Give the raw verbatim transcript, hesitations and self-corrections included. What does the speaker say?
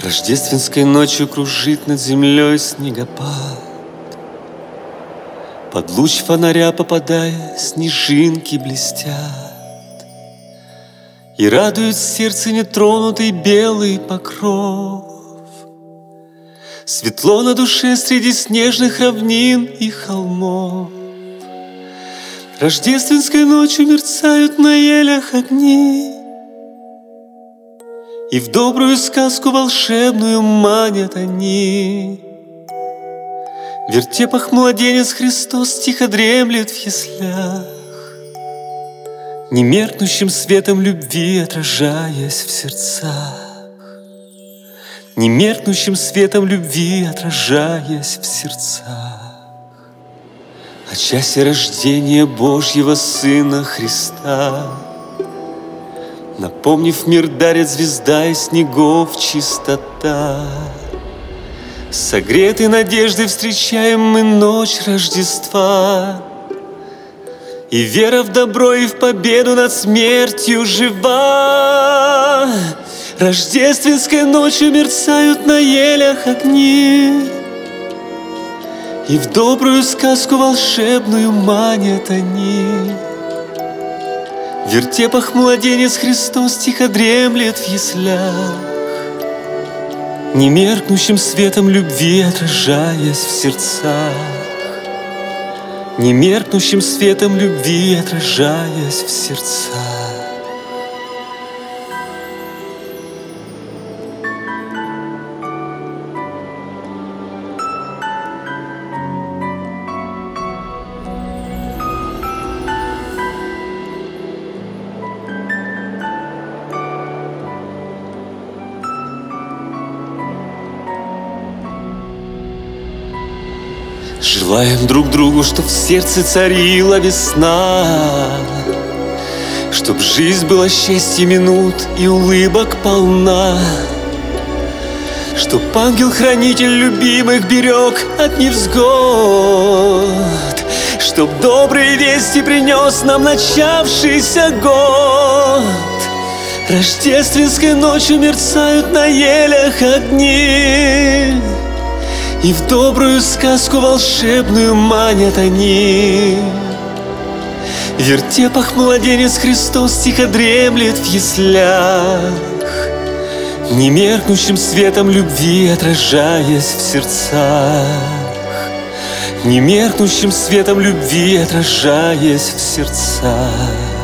Рождественской ночью кружит над землей снегопад. Под луч фонаря попадая, снежинки блестят. И радует сердце нетронутый белый покров. Светло на душе среди снежных равнин и холмов. Рождественской ночью мерцают на елях огни, и в добрую сказку волшебную манят они. В вертепах младенец Христос тихо дремлет в яслях, немеркнущим светом любви отражаясь в сердцах. Немеркнущим светом любви отражаясь в сердцах. О часе рождения Божьего Сына Христа, напомнив мир, дарит звезда из снегов чистота. Согретой надеждой встречаем мы ночь Рождества, и вера в добро и в победу над смертью жива. Рождественской ночью мерцают на елях огни, и в добрую сказку волшебную манят они. В вертепах младенец Христос тихо дремлет в яслях, немеркнущим светом любви отражаясь в сердцах. Немеркнущим светом любви отражаясь в сердцах. Желаем друг другу, чтоб в сердце царила весна, чтоб жизнь была счастья минут и улыбок полна, чтоб ангел-хранитель любимых берег от невзгод, чтоб добрые вести принес нам начавшийся год. Рождественской ночью мерцают на елях огни, и в добрую сказку волшебную манят они. В вертепах младенец Христос тихо дремлет в яслях, немеркнущим светом любви отражаясь в сердцах. Немеркнущим светом любви отражаясь в сердцах.